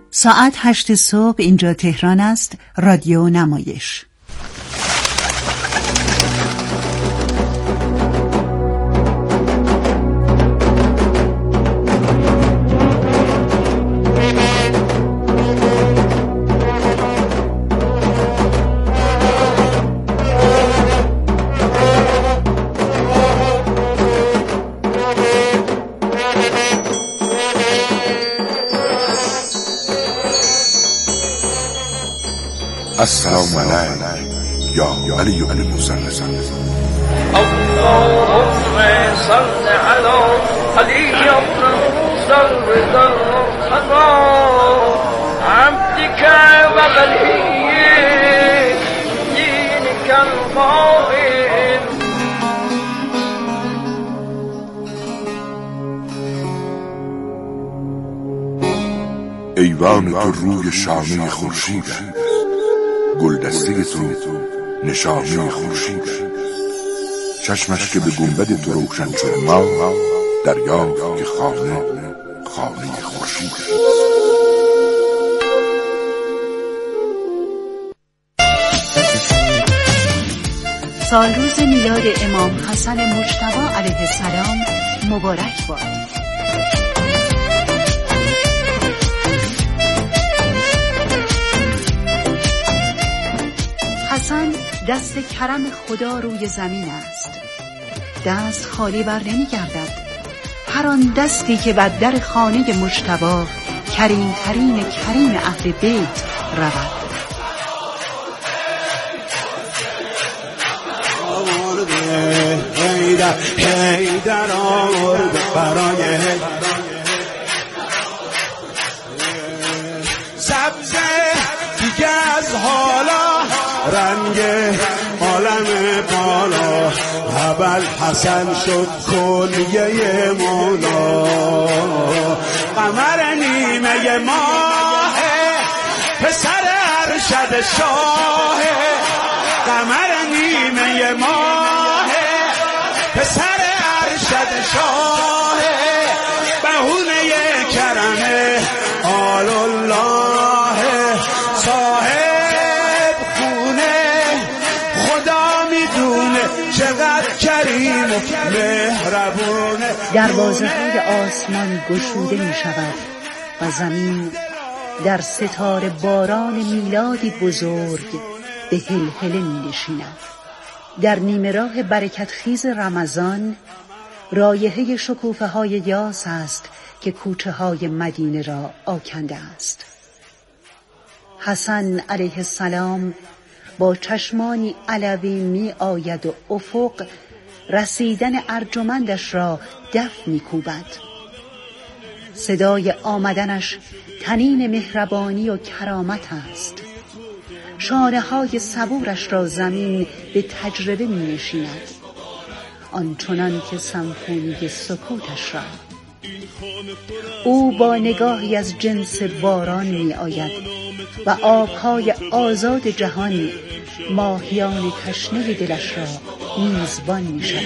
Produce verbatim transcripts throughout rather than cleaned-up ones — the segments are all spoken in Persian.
ساعت هشت صبح اینجا تهران است. رادیو نمایش. السلام علیک یا علی بن موسی. اللهم صل علی علی بن موسی الرضا عبدك وولي دينك القائم. ایوان تو روی شانه خورشید است، گلدسته تو نشانه خورشید است. چشمش که به گنبد تو روشن شد ما دریافت که خانه خانه خورشید است. سالروز میلاد امام حسن مجتبی علیه السلام مبارک باد. حسن دست کرم خدا روی زمین است. دست خالی بر نمی گردد. هر آن دستی که بر در خانه مجتبی کریم ترین کریم اهل بیت رود. حیدر حیدر آورد برای سبز دیگه از حالا رنگ عالم بالا ابل حسن شد کلیه مولا. قمر نیمه ماه پسر ارشد شاه، قمر نیمه ماه پسر ارشد شاه، بهونه کرمه آل الله صاحب خونه. خدا میدونه چقدر کریم و مهربونه. دروازه های آسمان گشوده می شود و زمین در ستاره باران میلادی بزرگ به هلهله می نشیند. در نیمه راه برکت خیز رمضان رایحه شکوفه های یاس است که کوچه های مدینه را آکنده است. حسن علیه السلام با چشمانی علوی می آید و افق رسیدن ارجمندش را دف می کوبد. صدای آمدنش طنین مهربانی و کرامت است. شانه های صبورش را زمین به تجربه می نشیند، آنچنان که سمفونی سکوتش را. او با نگاهی از جنس باران می آید و آبهای آزاد جهان ماهیان تشنه دلش را میزبان می شود.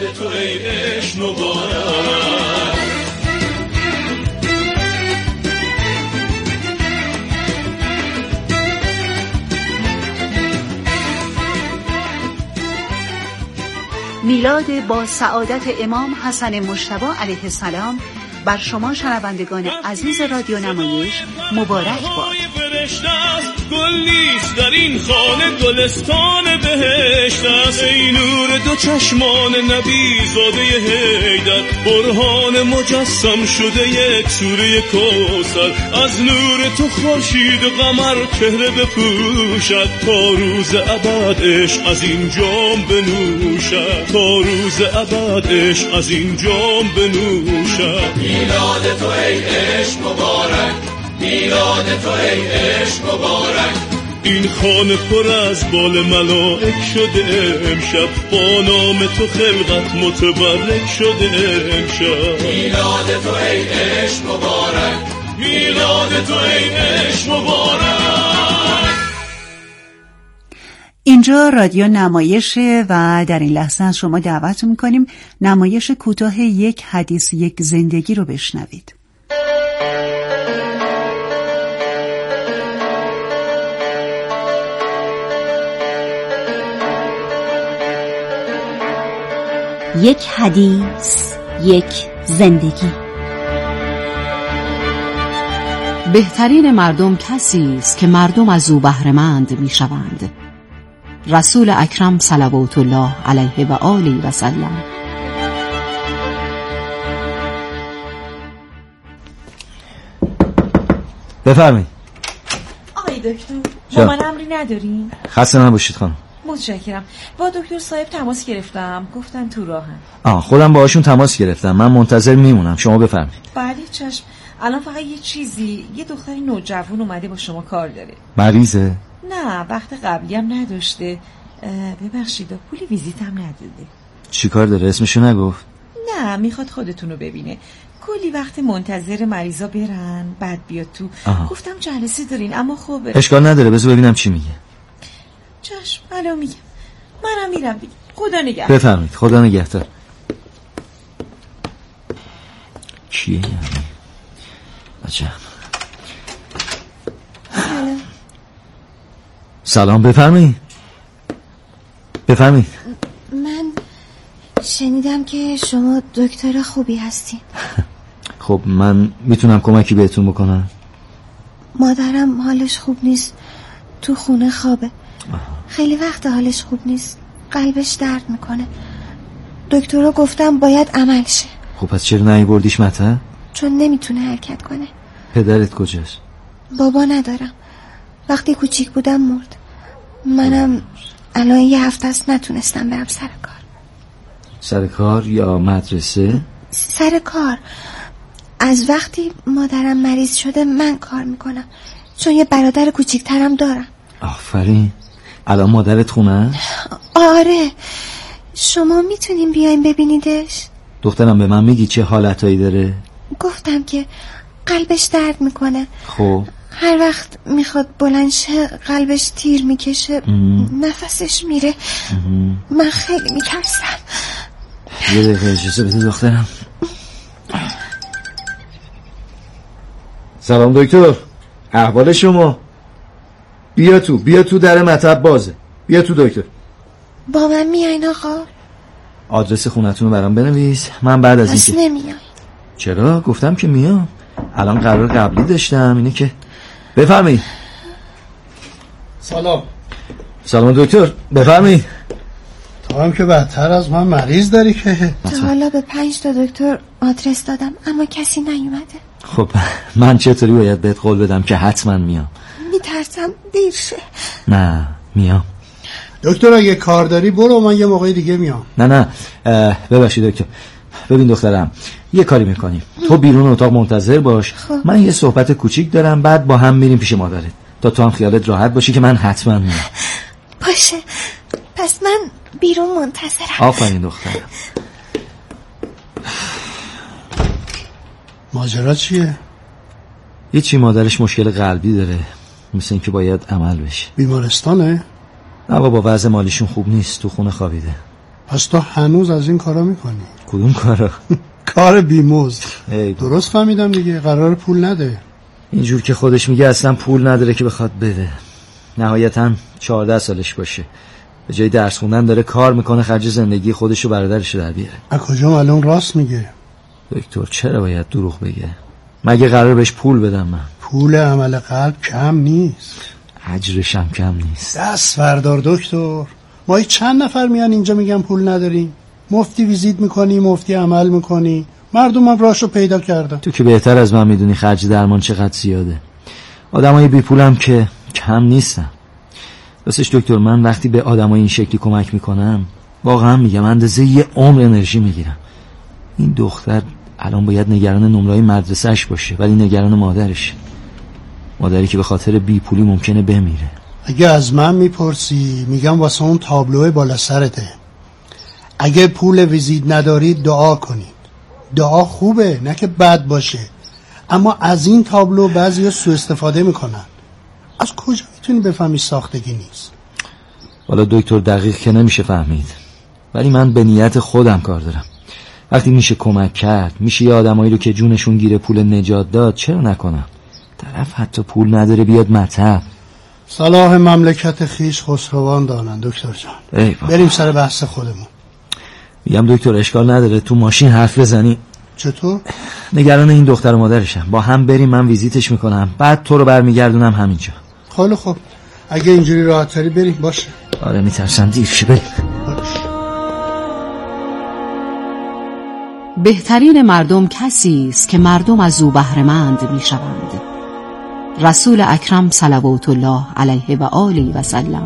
میلاد با سعادت امام حسن مجتبی علیه السلام بر شما شنوندگان عزیز رادیو نمایش مبارک باد. گل نیست در این خانه گلستان بهشت است. ای نور دو چشمان نبی زاده حیدر، برهان مجسم شده یک سوره کوثر. از نور تو خورشید و قمر چهره بپوشد، تا روز ابد عشق از این جام بنوشد، تا روز ابد عشق از این جام بنوشد. میلاد تو ای عشق مبارک، میلاد تو ای عشق مبارک. این خانه پر از بال ملائک شده امشب، با نام تو خلقت متبرک شده امشب. میلاد تو ای عشق مبارک، میلاد تو ای عشق مبارک. اینجا رادیو نمایشه و در این لحظه از شما دعوت میکنیم نمایش کوتاه یک حدیث یک زندگی رو بشنوید. یک حدیث، یک زندگی. بهترین مردم کسی است که مردم از او بهره‌مند می‌شوند. رسول اکرم صلوات الله علیه و آله و سلم. بفرمایید. آقای دکتر، با من امری ندارین؟ خسته نباشید خانم. متشکرم. با دکتر صاحب تماس گرفتم، گفتن تو راهن. آه خودم باهاشون تماس گرفتم. من منتظر میمونم، شما بفرمایید. بله چشم. الان فقط یه چیزی، یه دختری نوجوان اومده با شما کار داره. مریضه؟ نه، وقت قبلی هم نداشته. ببخشید پول ویزیت هم نداده. چی کار داره؟ اسمشو نگفت؟ نه، میخواد خودتونو ببینه. کلی وقت منتظر مریضا برن بعد بیاد تو. آها. گفتم جلسه دارین اما خب اشکال نداره، بذار ببینم چی میگه. چشم الان میگم. منم میرم دیگه. خدا نگهدار. بفرمایید. خدا نگهدار. کیه یعنی؟ عجب. سلام. سلام، بفرمایید. بفرمایید. من شنیدم که شما دکتر خوبی هستین. خب من میتونم کمکی بهتون بکنم؟ مادرم حالش خوب نیست، تو خونه خوابه. خیلی وقت حالش خوب نیست، قلبش درد میکنه. دکترها گفتم باید عمل شه. خب پس چرا نیاوردیش مطب؟ چون نمیتونه حرکت کنه. پدرت کجاست؟ بابا ندارم، وقتی کوچیک بودم مرد. منم الان یه هفته است نتونستم برم سر کار. سر کار یا مدرسه؟ سر کار. از وقتی مادرم مریض شده من کار میکنم، چون یه برادر کوچیکترم دارم. آفرین. الان مادرت خونه است؟ آره. شما میتونین بیاین ببینیدش؟ دخترم به من میگی چه حالتایی داره؟ گفتم که قلبش درد میکنه. خب هر وقت میخواد بلند شه قلبش تیر میکشه، نفسش میره. ام. من خیلی میترسم. یه دقیقه اجازه بده دخترم. سلام دکتر، احوال شما؟ بیا تو، بیا تو، در مطب بازه. بیا تو دکتر. با من میاین آقا؟ آدرس خونتون رو برام بنویس. من بعد از اینکه نمیاین. چرا؟ گفتم که میام. الان قرار قبلی داشتم، اینه که بفرمایید. سلام. سلام دکتر، بفرمایید. تو هم که بدتر از من مریض داری که. تا حالا به پنج تا دکتر آدرس دادم اما کسی نیومده. خب من چطوری باید بهت قول بدم که حتما میام؟ میترسم دیر شه. نه میام. دکتر اگه کار داری برو، من یه موقع دیگه میام. نه نه ببخشید دکتر. ببین دخترم، یه کاری میکنیم. تو بیرون اتاق منتظر باش. خب. من یه صحبت کوچیک دارم، بعد با هم میریم پیش مادرت تا تو هم خیالت راحت باشی که من حتما میام. باشه، پس من بیرون منتظرم. آفرین دخترم. ماجرا چیه؟ هیچی، مادرش مشکل قلبی داره، مثل این که باید عمل بشه. بیمارستانه؟ نه بابا، وضع مالیشون خوب نیست، تو خونه خوابیده. پس تو هنوز از این کارا میکنی؟ کدوم کارا؟ کار بیمزد. درست فهمیدم دیگه، قرار پول نده. اینجور که خودش میگه اصلا پول نداره که بخواد بده. نهایتا چهارده سالش باشه، به جای درس خوندن داره کار میکنه، خرج زندگی خودشو برادرشو در بیاره. از کجا معلوم راست میگه؟ دکتر چرا باید دروغ بگه؟ مگه قرار بهش پول بدم من؟ پول عمل قلب کم نیست، اجرش هم کم نیست. دست فردار دکتر. ما چند نفر میان اینجا میگن پول نداریم، مفتی ویزیت میکنی، مفتی عمل میکنی، مردم هم راشو پیدا کردن. تو که بهتر از من میدونی خرج درمان چقدر زیاده. آدمای بی پولم که کم نیستن. راستش دکتر، من وقتی به آدمای این شکلی کمک میکنم واقعا میگم اندازه یه عمر انرژی میگیرم. این دختر الان باید نگران نمره‌های مدرسه‌اش باشه، ولی نگران مادرش، مادری که به خاطر بی پولی ممکنه بمیره. اگه از من میپرسی میگم واسه اون تابلوه بالا سرته. اگه پول ویزیت ندارید دعا کنید. دعا خوبه، نه که بد باشه، اما از این تابلو بعضیا سوء استفاده میکنن. از کجا میتونی بفهمی ساختگی نیست؟ والا دکتر دقیق که نمیشه فهمید، ولی من به نیت خودم کار دارم. وقتی میشه کمک کرد، میشه یه آدمایی رو که جونشون گیره پول نجات داد، چرا نکنم؟ طرف حتی پول نداره بیاد مطب. صلاح مملکت خیش خسروان دانن دکتر جان. بریم سر بحث خودمون. میگم دکتر اشکال نداره تو ماشین حرف بزنی. چطور؟ نگران این دختر و مادرشم. با هم بریم، من ویزیتش میکنم، بعد تو رو برمیگردونم همینجا. خیلی خوب، اگه اینجوری راحت تری بریم. باشه. آره میترسم دیر شه. بریم. بهترین مردم کسی است که مردم از او بهره‌مند میشوند. رسول اکرم صلوات الله علیه و آله و سلم.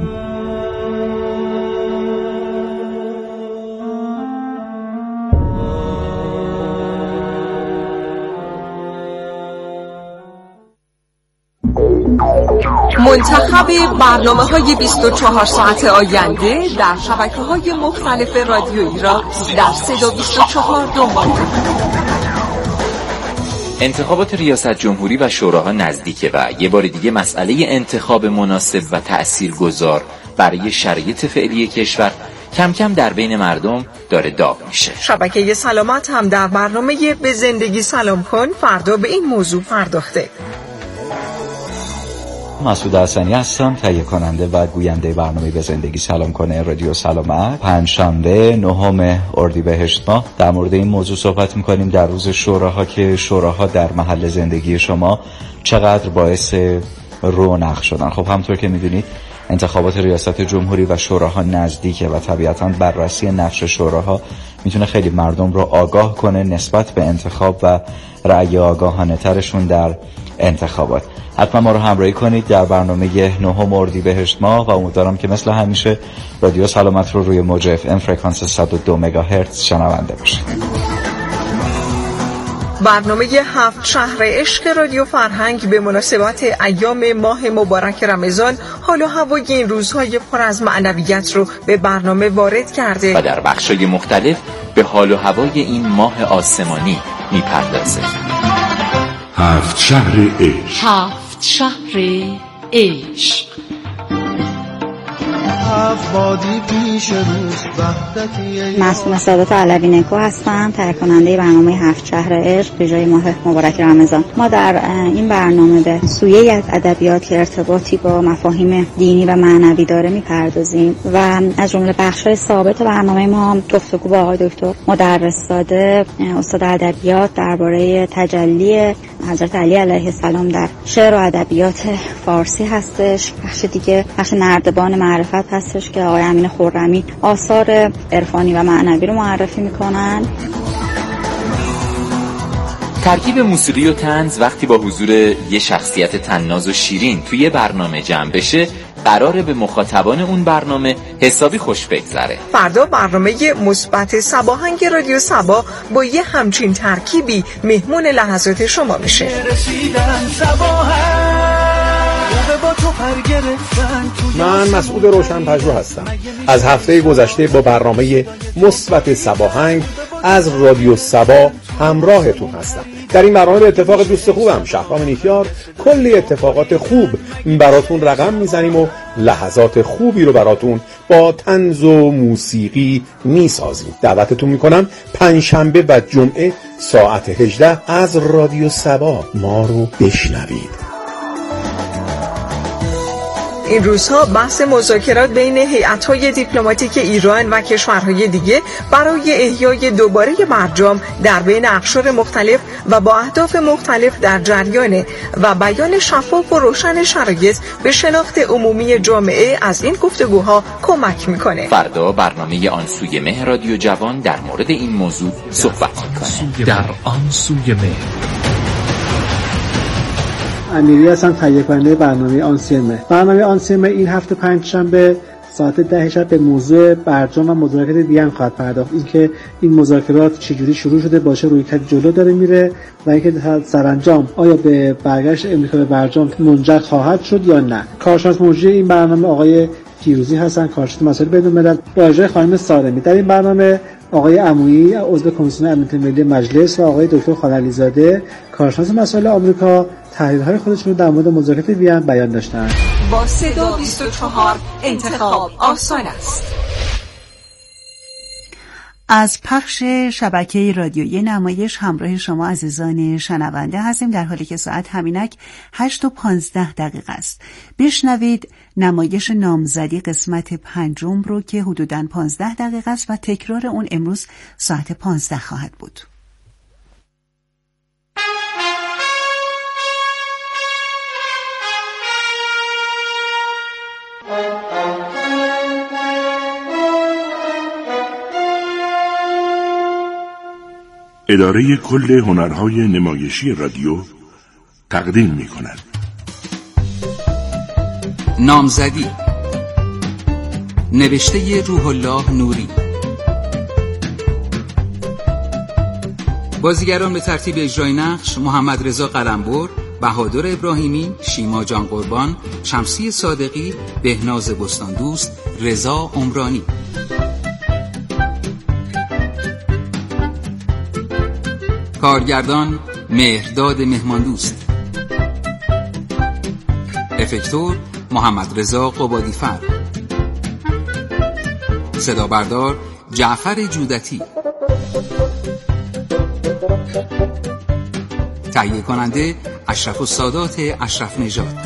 منتخب برنامه‌های بیست و چهار ساعت آینده در شبکه‌های مختلف رادیویی را در صدا بیست و چهار دنبال کنید. انتخابات ریاست جمهوری و شوراها نزدیکه و یه بار دیگه مسئله انتخاب مناسب و تأثیرگذار برای شرایط فعلی کشور کم کم در بین مردم داره داغ میشه. شبکه سلامت هم در برنامه به زندگی سلام کن فردا به این موضوع پرداخته. مسعود حسنی هستم، تهیه کننده و گوینده برنامه به زندگی سلام کنه رادیو سلامت. پنجشنبه نهم اردیبهشت ماه در مورد این موضوع صحبت میکنیم، در روز شوراها، که شوراها در محل زندگی شما چقدر باعث رونق شدن. خب همونطور که میدونید انتخابات ریاست جمهوری و شوراها نزدیکه و طبیعتاً بررسی نقش شوراها میتونه خیلی مردم رو آگاه کنه نسبت به انتخاب و رأی آگاهانه ترشون در انتخابات. حتما ما رو همراهی کنید در برنامه نهم اردیبهشت ماه و امیدوارم که مثل همیشه رادیو سلامت رو روی موج اف ام فرکانس صد و دو مگاهرتز شنونده باشید. برنامه هفت شهر عشق رادیو فرهنگ به مناسبت ایام ماه مبارک رمضان حال و هوای این روزهای پر از معنویت رو به برنامه وارد کرده و در بخشای مختلف به حال و هوای این ماه آسمانی میپردازه. هفت شهر عشق. هفت شهر عشق. معصومه سادات علوی نکو هستم، تهیه کننده برنامه هفت شهر عشق به جای ماه مبارک رمضان. ما در این برنامه به سویه‌ای از ادبیات که ارتباطی با مفاهیم دینی و معنوی داره میپردازیم و از جمله بخش‌های ثابت برنامه ما گفتگو با آقای دکتر مدرس زاده، استاد ادبیات، درباره تجلی حضرت علی علیه السلام در شعر و ادبیات فارسی هستش. بخش دیگه بخش نردبان معرفت هستش که آقای امین خرمی آثار عرفانی و معنوی رو معرفی میکنن. ترکیب موسیقی و طنز وقتی با حضور یه شخصیت طناز و شیرین توی برنامه جمع بشه قراره به مخاطبان اون برنامه حسابی خوش بگذره. فردا برنامه مثبت صباهنگ رادیو صبا با یه همچین ترکیبی مهمون لحظات شما میشه. من مسعود روشن‌پژوه هستم. از هفته گذشته با برنامه مثبت صباهنگ از رادیو صبا همراهتون هستم. در این برنامه به اتفاق دوست خوبم شهرام نیکیار کلی اتفاقات خوب براتون رقم میزنیم و لحظات خوبی رو براتون با طنز و موسیقی میسازیم. دعوتتون میکنم پنجشنبه و جمعه ساعت هجده از رادیو صبا ما رو بشنوید. این روزها بحث مذاکرات بین هیئت‌های دیپلماتیک ایران و کشورهای دیگه برای احیای دوباره برجام در بین اقشار مختلف و با اهداف مختلف در جریانه و بیان شفاف و روشن شرایط به شناخت عمومی جامعه از این گفتگوها کمک میکنه. فردا برنامه آن سوی مه رادیو جوان در مورد این موضوع صحبت میکنه. در آن سوی مه. امیری هستم، تهیه کننده برنامه آنسیمه. برنامه آنسیمه این هفته پنجشنبه ساعت ده شب به موضوع برجام و مذاکرات وین خواهد پرداخت. اینکه این مذاکرات چجوری شروع شده، باشه روی کد جلو داره میره و اینکه سرانجام آیا به برگشت امریکا به برجام منجر خواهد شد یا نه. کارشناس مجری این برنامه آقای فیروزی هستن، کارشناس مسائل بین الملل، با اجرای خانم سالمی. در این برنامه آقای عمویی عضو کمیسیون امنیت ملی مجلس و آقای دکتر خالعلی زاده کارشناس مسائل آمریکا تحلیل‌های خودشون رو در مورد مذاکرات وین بیان داشتن. با صدا بیست و چهار انتخاب آسان است. از پخش شبکه رادیویی نمایش همراه شما عزیزان شنونده هستیم، در حالی که ساعت همینک هشت و پانزده دقیقه است. بشنوید نمایش نامزدی قسمت پنجم رو که حدوداً پانزده دقیقه است و تکرار اون امروز ساعت پانزده خواهد بود. اداره کل هنرهای نمایشی رادیو تقدیم می کند. نامزدی، نوشته روح الله نوری. بازیگران به ترتیب اجرای نقش: محمد رضا قلمبر، بهادر ابراهیمی، شیما جان قربان، شمسی صادقی، بهناز بستان دوست، رضا عمرانی. کارگردان: مهرداد مهمان دوست. افکتور: محمد رضا قبادیفر. صدا بردار: جعفر جودتی. تهیه کننده: اشرف السادات اشرف نژاد.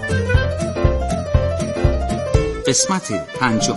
قسمت پنجم.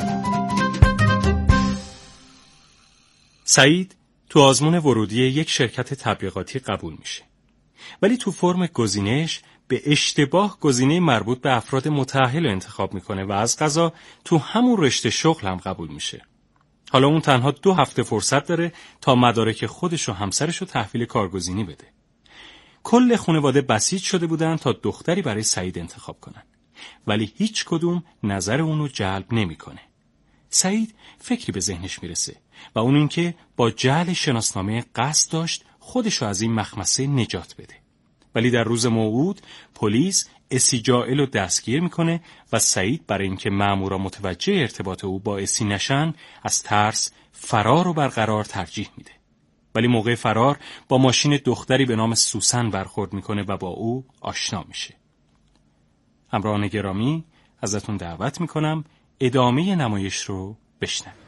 سعید تو آزمون ورودی یک شرکت تبلیغاتی قبول میشه، ولی تو فرم گزینش به اشتباه گزینه مربوط به افراد متأهل انتخاب میکنه و از قضا تو همون رشته شغل هم قبول میشه. حالا اون تنها دو هفته فرصت داره تا مدارک خودش و همسرش رو تحویل کارگزینی بده. کل خانواده بسیج شده بودن تا دختری برای سعید انتخاب کنن، ولی هیچ کدوم نظر اونو جلب نمیکنه. سعید فکری به ذهنش میرسه و اون این که با جعل شناسنامه قصد داشت خودشو از این مخمسه نجات بده. ولی در روز موعود پلیس اسی جائل رو دستگیر میکنه و سعید برای اینکه مامورا متوجه ارتباط او با اسی نشن از ترس فرار رو برقرار ترجیح میده. ولی موقع فرار با ماشین دختری به نام سوسن برخورد میکنه و با او آشنا میشه. همراهان گرامی، ازتون دعوت میکنم ادامه نمایش رو بشنوید.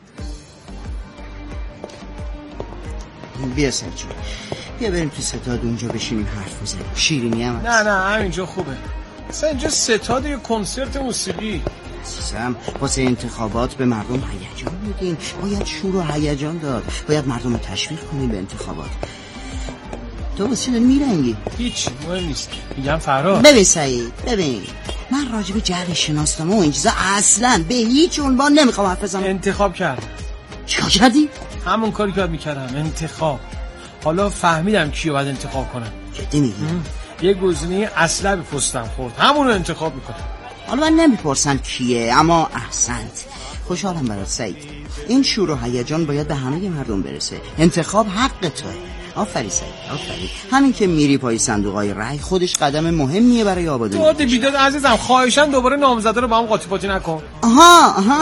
بیا سرجون، بیا بریم تو ستاد اونجا بشینیم حرف بزنیم. شیرینی هم نه نه همینجا خوبه. اصلا اینجا ستاد یه کنسرت موسیقی. عزیزم واسه انتخابات به مردم هیجان میدین، باید شور و هیجان داد، باید مردم رو تشویق کنیم به انتخابات. تو واسه چی میرنگی؟ هیچ مهم نیست. میگم فرار. ببین سعید، ببین من راجع به جعل شناسنامه و این چیزا اصلا به هیچ عنوان نمیخوام حرف بزنم. انتخاب کردم. چیکار کردی؟ همون کاری که باید میکردم، انتخاب. حالا فهمیدم کیو باید انتخاب کنم. جدی میگی؟ یه گزینه اصلا به پستم خورد، همون رو انتخاب میکنم. حالا من نمیپرسم کیه، اما احسنت. خوشحالم برات سعید. این شور و هیجان باید به همه مردم برسه. انتخاب حق توئه. آفرین سعید، آفرین. همین که میری پای صندوقای رای خودش قدم مهمیه برای آبادانی. داد بیداد عزیزم، خواهشاً دوباره نامزده رو با هم قاطی پاتی نکن. آها آها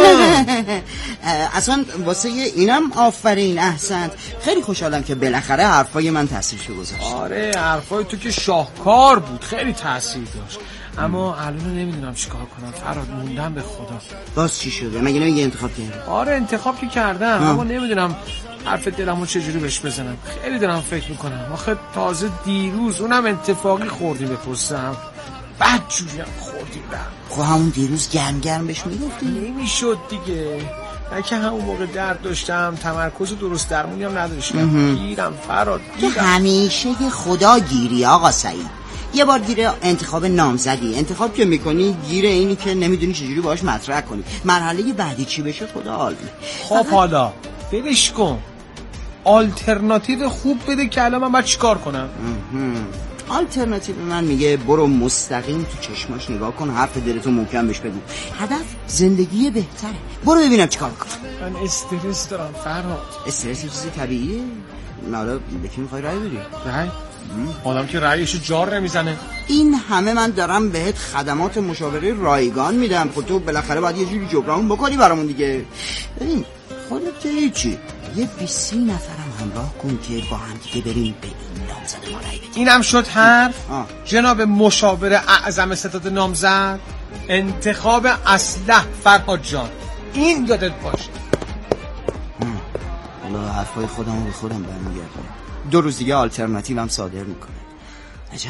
اصلا واسه اینم آفرین، احسنت. خیلی خوشحالم که بالاخره حرفای من تاثیرشو گذاشت. آره حرفای تو که شاهکار بود، خیلی تاثیر داشت. اما الان نمیدونم چیکار کنم فراد، موندم به خدا. باز چی شده؟ مگه نمیگه انتخاب کردی؟ آره انتخاب که کردم، اما نمیدونم حرف دلمو چجوری بهش بزنم. خیلی دارم فکر میکنم. آخه تازه دیروز اونم اتفاقی خوردیم به پستم، بعد جوریم خوردیم برم. خب همون دیروز گرم گرم بهش میگفتی؟ نمیشد دیگه. من که همون موقع درد داشتم، تمرکز درست درمونی هم نداشتم. گیرم فراد تو همیشه یه خدا گیری آقا سعید. یه بار گیره انتخاب نامزدی انتخاب که میکنی، گیره اینی که نمیدونی چجوری باهاش مطرح کنی. مرحله بعدی چی بشه خدا عالمه. خب حالا بلش کن، آلترناتیو خوب بده که الان من باید چیکار کنم. آلترناتیو من میگه برو مستقیم تو چشماش نگاه کن، حرف دلتو محکم بهش بگو. هدف زندگی بهتره. برو ببینم چیکار کنم. من استرس دارم فرهاد. استرس چیزی طبیعیه. حالا به کی میخوای رای بدی؟ رای؟ آدم که رایشو جار نمیزنه. این همه من دارم بهت خدمات مشاوره رایگان میدم، خب تو بالاخره باید یه جوری جبران بکنی برامون دیگه. ببین خودت که هیچی، یه بیسی نفرم همراه کن که با هم دیگه بریم به این نامزد ما رای بدیم. اینم شد حرف. آه. جناب مشاور اعظم ستاد نامزد، انتخاب اسلح فرهاد جان، این یادت باشه. حالا حرفای خودم رو به خودم برمیگردم. دو روز دیگه آلترناتیو هم صادر میکنه. عجب.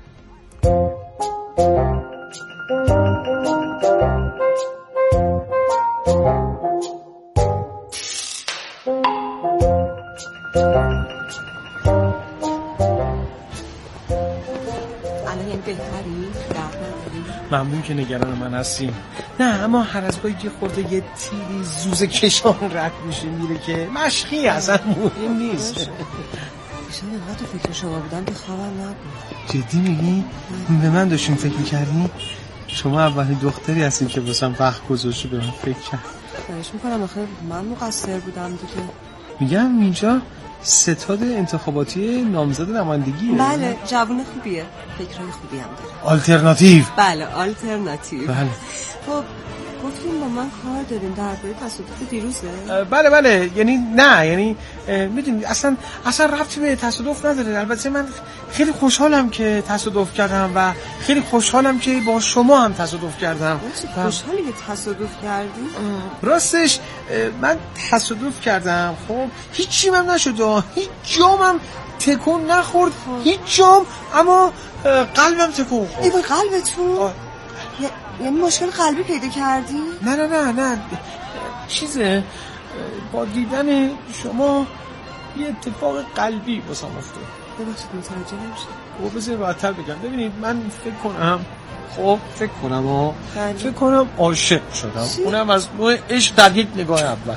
ممنون که نگران من هستیم. نه اما هر از گاهی یه خورده یه تیری زوز کشان رد میشه میره که مشقی اصلا مهم نیست. شاید اینقدر فکر شما بودم که خوابم نبود. جدی میگی؟ به من داشتیم فکر میکردی؟ شما اولین دختری هستیم که واسم وقت گذاشته به من فکر کرد. خواهش میکنم آخه من مقصر بودم دیگه. میگم اینجا ستاد انتخاباتی نامزد نمایندگیه. بله جوون خوبیه، فکرای خوبی هم داره. آلترناتیو. بله آلترناتیو. بله. خب گفتیم با من کار داریم درباره تصادف دیروزه؟ بله بله یعنی نه یعنی میدونی اصلا اصلا ربطی به تصادف نداره. البته من خیلی خوشحالم که تصادف کردم و خیلی خوشحالم که با شما هم تصادف کردم. خوشحالی که تصادف کردی؟ راستش من تصادف کردم. خب هیچی من نشد، هیچ جامم تکون نخورد، هیچ جام، اما قلبم تکون خورد. ای با قلبتون؟ یعنی مشکل قلبی پیدا کردی؟ نه نه نه نه چیزه با دیدن شما یه اتفاق قلبی واسم افتاد. ببخشید متوجه نمیشم. او بذار راحت‌تر بگم. ببینید من فکر کنم خب فکر کنم ها فکر کنم عاشق شدم. اونم از نوع عشق در یک نگاه اول.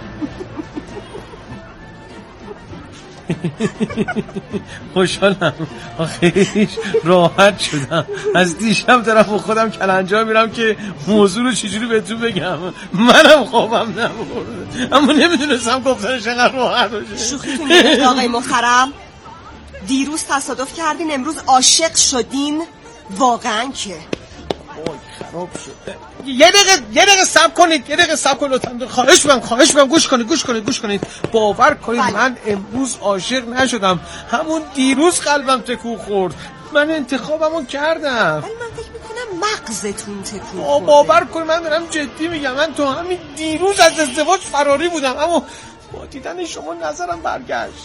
خوشحالم آخیش راحت شدم. از دیشب دارم با خودم کلنجار میرم که موضوع رو چجوری بهتون بگم. منم خوابم نبرد اما نمیدونستم گفتنش انقدر راحت باشه. شوخیتون گرفت آقای محترم. دیروز تصادف کردین امروز عاشق شدین؟ واقعا که وای خراب شد. یه دقیقه یه دقیقه صبر کنید یه دقیقه صبر کنید لطفا. خواهش می‌کنم خواهش می‌کنم گوش کنید گوش کنید گوش کنید باور کنید بله. من امروز عاشق نشدم، همون دیروز قلبم تکون خورد. من انتخابمو کردم. ولی من فکر می‌کنم مغزتون تکون خورد. باور کنید من دارم جدی میگم. من تو همین دیروز از ازدواج فراری بودم اما با دیدن شما نظرم برگشت.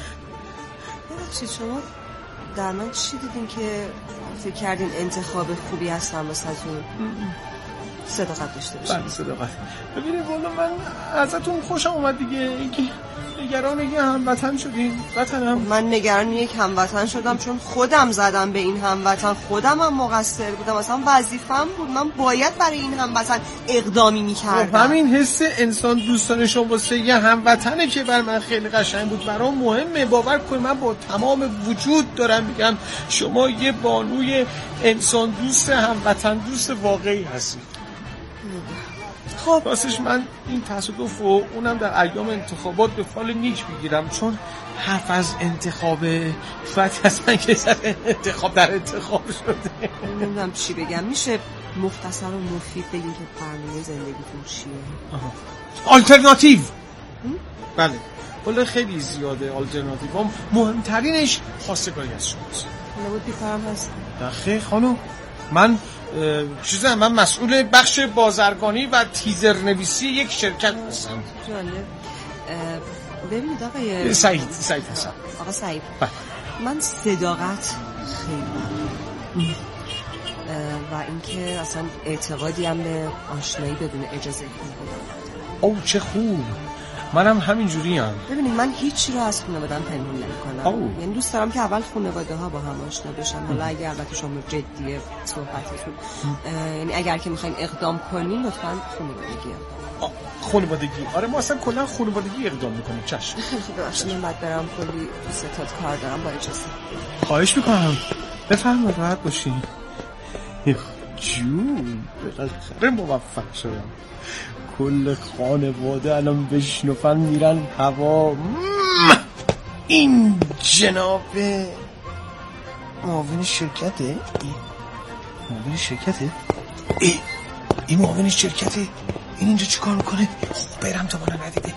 ببخشید شما در من چی دیدین که فکر کردین انتخاب خوبی هستم واسهتون؟ صداقت داشته باشید. بله صداقت. ببینید والا من ازتون خوشم اومد دیگه اینکه نگران یک هموطن شدین. وطنم من نگران یک هموطن شدم چون خودم زدم به این هموطن، خودم هم مقصر بودم، اصلا وظیفه‌م بود، من باید برای این هموطن اقدامی می‌کردم. همین حس انسان دوستانه شما واسه یه هموطنه که بر من خیلی قشنگ بود، برام مهمه. باور کنید من با تمام وجود دارم میگم شما یه بانوی انسان دوست هموطن دوست واقعی هستید. خب راستش من این تصادف و اونم در ایام انتخابات به فال نیک میگیرم چون حرف از انتخاب فتی از من که انتخاب در انتخاب شده. نمیدونم چی بگم. میشه مختصر و مفید بگیم که برنامه زندگیتون چیه؟ آلترناتیو. بله ولی خیلی زیاده آلترناتیو. هم مهمترینش خواستگاری از شماست. نبود بیکارم هست. دقیق خانم من چیزه من مسئول بخش بازرگانی و تیزر نویسی یک شرکت هستم. جالب. ببینید آقای سعید سعید هستم. آقا سعید من صداقت خیلی مهمه و اینکه اصلا اعتقادی هم به آشنایی بدون اجازه ندارم. او چه خوب. منم همینجوری هم. ببینید من هیچی رو از خانواده‌ام پنهون نمی‌کنم. یعنی دوست دارم که اول خانواده‌ها با هم آشنا بشن. حالا اگه البته شما جدیه صحبتتون یعنی اگر که می‌خواین اقدام کنین لطفاً خانوادگی خانوادگی آره ما اصلا کلا خانوادگی اقدام می‌کنیم. چشم. ببخشید من بعد برام کلی ستاد کار دارم با اجازه. خواهش می‌کنم. بفرمایید راحت باشین. جون بخیر موفق شدم. کل خانواده الان بشنفن میرن هوا. این جناب معاون شرکته؟ معاون شرکته؟ ای این معاون شرکته؟ این اینجا چی کار میکنه؟ برم تا منو ندیده.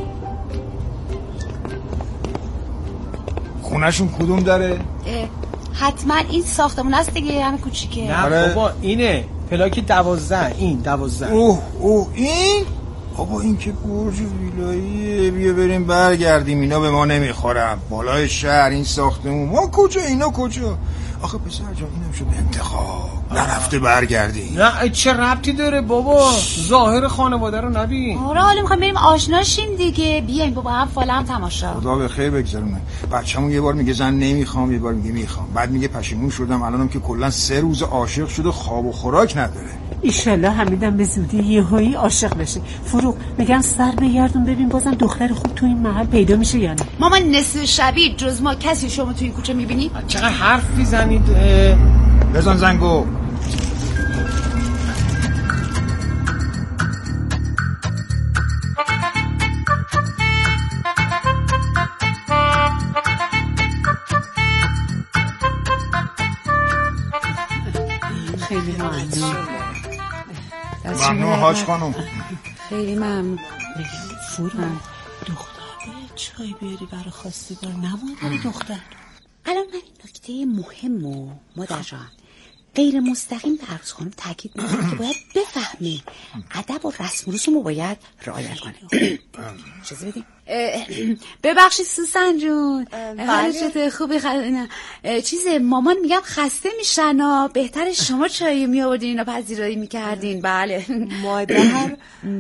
خونه‌شون کدوم داره؟ حتما این ساختمون است دیگه، همه کوچیکه. نه بابا اینه پلاک دوازده. این دوازده. اوه اوه این بابا این که برج ویلاییه. بیا بریم برگردیم، اینا به ما نمیخورم. بالای شهر این ساختمون، ما کجا اینا کجا؟ آخه پسر جان اینم شد انتخاب، نرفته برگردیم. نه چه ربطی داره بابا، ظاهر خانواده رو نبین. آره حالا میخوایم بریم آشناشیم دیگه، بیاین بابا هم فاله هم تماشا. خدا به خیر بگذرونه. بچه‌مون یه بار میگه زن نمیخوام، یه بار میگه میخوام، بعد میگه پشیمون شدم. الانم که کلا سه روز عاشق شده، خواب و خوراک نداره. ایشالله حمیدم به زودی یهویی عاشق بشه. فروغ میگن سر بگردون ببین بازم دختر خوب تو این محل پیدا میشه یا نه. ماما نصف شبی جز ما کسی شما تو این کوچه میبینی؟ چقدر حرف میزنید. بزن زنگو. خیلی ممنون. ممنون حاج خانم. خیلی ممنون. فروغ دختر چای بیاری برای خواستگار، نمانداری دختر. الان من این نکته مهم و مادر جان غیر مستقیم به عروس خانم تاکید میکنم که باید بفهمی ادب و رسم و رسوم رو باید رعایت کنه. چیزی بدیم؟ ببخشید سوسن جون، حالت خوبی خ... چیز مامان میگم خسته میشن و بهتر شما چایی میآوردین اینا پذیرایی میکردین. بله مادر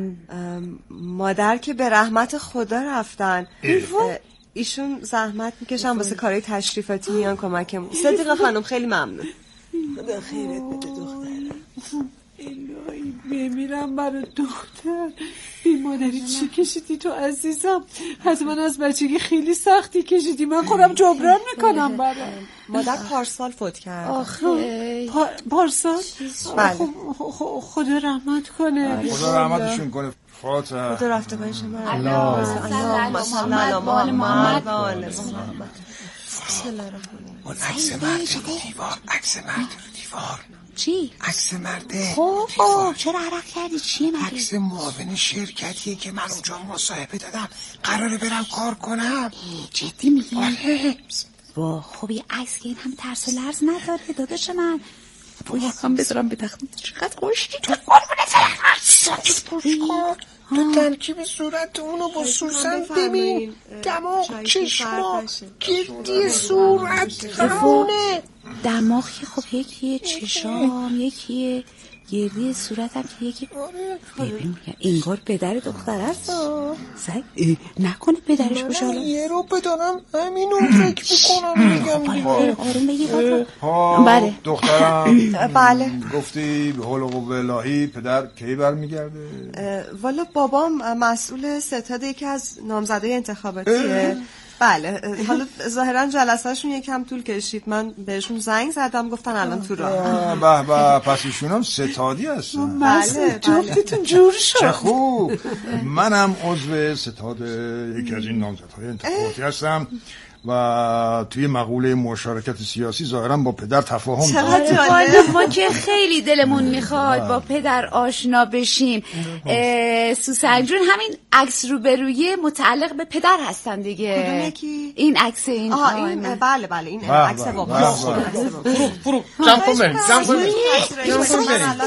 مادر که به رحمت خدا رفتن، ایشون زحمت میکشن واسه کارهای تشریفاتی میان کمکمون. صدیقه خانم خیلی ممنون. خدا خیرت بده دخترم. الهی بمیرم برای دختر. بی مادری چی کشیدی تو عزیزم؟ حتما از بچگی خیلی سختی کشیدی، من خودم جبران میکنم برای. مادر پارسال فوت کرد. آخه پا... پارسال؟ بله. خدا رحمت کنه. خدا رحمتشون کنه. فاتحه. خدا رفته باشه شما. الله محمد محمد محمد. بسم الله الرحمن اون عکس مرد رو دیوار، عکس مرد رو دیوار. چی؟ عکس مرده. خب خب چرا عرق کردی؟ چیه مگه؟ عکس معاون شرکتیه که من اونجا مصاحبه دادم، قراره برم کار کنم. جدی میگی؟ آره. وا خب یه عکس که این هم ترس و لرز نداره داداش من. باید هم بذارم به تختم. چقدر خوشی تو قربونت برم. ساکت باش کن. تو ترکیب صورت اونو با سوسن ببین، دماغ چشما گردی صورت همونه. دماغ که خب یکیه، چشام یکیه، گردی صورت هم که یکی. ببین انگار پدر دختر هست. سگ نکنه پدرش باشه. من یه رو بدانم همینو فکر میکنم. میگم آروم بگی بابا. بله دخترم. بله گفتی به حول و قوه الهی پدر کی برمیگرده؟ والا بابام مسئول ستاد یکی از نامزدای انتخاباتیه. بله حالا ظاهرا جلسهشون یکم طول کشید، من بهشون زنگ زدم گفتن الان تو راه. به به پس ایشون هم ستادی هستن. بله جفتتون جور شد. چه خوب. منم عضو ستاد یکی از این نامزدهای انتخاباتی هستم و توی مقوله مشارکت سیاسی ظاهرا با پدر تفاهم داریم. ما که خیلی دلمون میخواد با پدر آشنا بشیم. سوسن جون همین عکس روبرویی متعلق به پدر هستن دیگه. کدوم یکی؟ این عکس این آها این بله بله این عکس بابا. فرو فرو جمع کن بریم جمع کن بریم جمع کن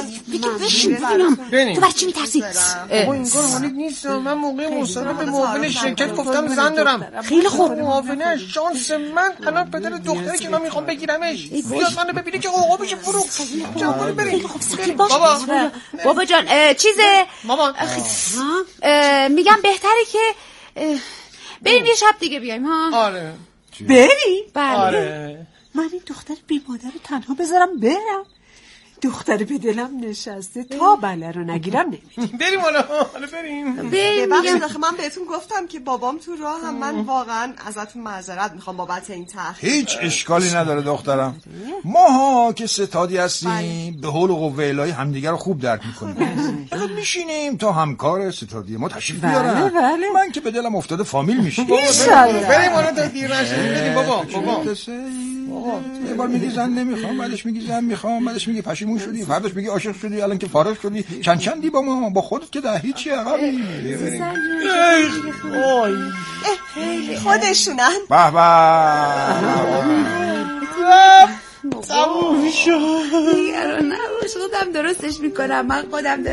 بریم بریم. تو بچه میترسی؟ بابا انگار حالیت نیست. من موقع مصاحبه به معاون شرکت گفتم زن دارم. خیلی خوب. معاونش شانس من الان پدر دختری که من میخوام بگیرمش بیاد منو ببینه که اوقا بشه فرو. جمع بریم. بابا بابا جان چیزه مامان میگم بهتره که بریم یه شب دیگه بیایم ها. آره بریم؟ بله. آره. من این دختر بی مادر رو تنها بذارم برم؟ دختر به دلم نشسته تا بله رو نگیرم نمیدیم. بریم حالا حالا بریم. ببخشید آخه من بهتون گفتم که بابام تو راه هم. من واقعا ازتون معذرت میخوام بابت این تاخیر. هیچ اشکالی نداره دخترم. ماها که ستادی هستیم به حول و قوه الهی همدیگه رو خوب درک میکنیم. فقط میشینیم تا همکار ستادی ما تشریف بیارن. بله. من که به دلم افتاده فامیل میشیم. بریم حالا تا دیر نشه. بریم بابا بابا. یه بار میگی زن نمیخوام، بعدش میگی زن میخوام، بعدش میگی پشیمون شدی، فرداش میگی عاشق شدی، الان که فارغ شدی چند چندی با ما با خودت که ده هیچی عقبی. خودشونن. به به. تموم شد. نگران نباش، خودم درستش میکنم. من خودم